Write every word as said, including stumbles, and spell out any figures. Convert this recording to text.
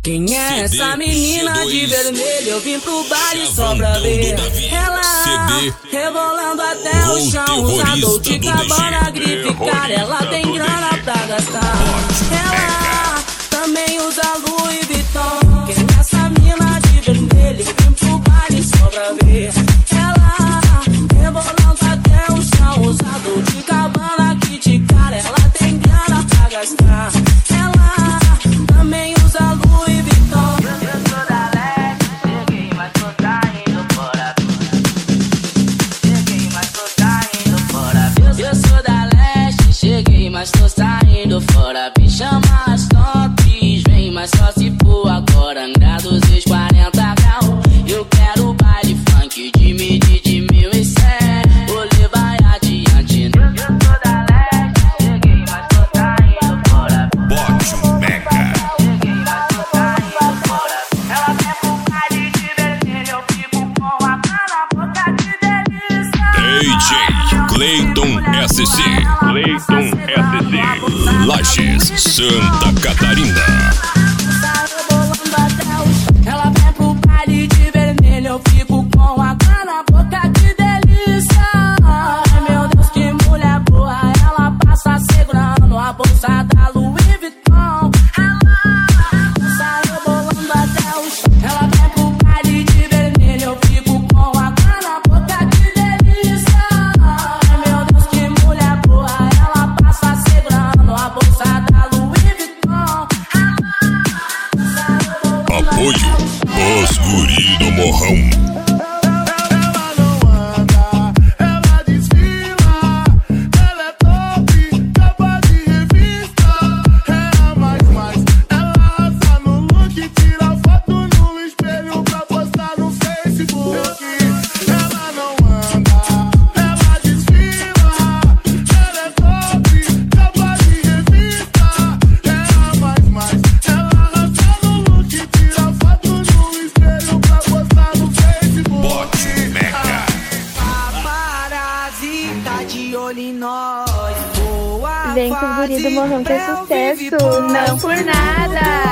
Quem é essa menina de vermelho? Eu vim pro baile só pra ver ela rebolando até o chão. Usa Dolce Gabbana, grife cara, ela tem grana pra gastar. Ela também usa Louis Vuitton. Quem é essa menina de vermelho? Eu vim pro baile só pra ver ela rebolando até o chão. Usa Dolce Gabbana, grife cara, ela tem grana pra gastar. Ela também usa Louis Vuitton. Eu sou da leste, cheguei, mas tô saindo fora. Cheguei, mas tô saindo fora. Eu sou da leste, cheguei, mas tô saindo fora. Me chama as tops, vem, mas só se for agora. Grados e quarenta graus. Eu quero baile funk de mil, de mil e cem. Vou levar adiante. Eu sou da leste, cheguei, mas tô saindo fora. Bote um meca. D J Cleiton S C, Cleiton S C, Lages, Santa Catarina. Ela vem pro baile de vermelho, eu fico com a cara na boca, que delícia. Ai meu Deus, que mulher boa, ela passa segurando a bolsa da Louis Vuitton. Ela sai rebolando até o chão. Ela vem pro baile de vermelho, eu fico com a cara na boca, que delícia. Ai meu Deus, que mulher boa, ela passa segurando a bolsa da Louis Vuitton. Apoio os guri do morrão. Vem com o guri do morrão que é sucesso, não por nada.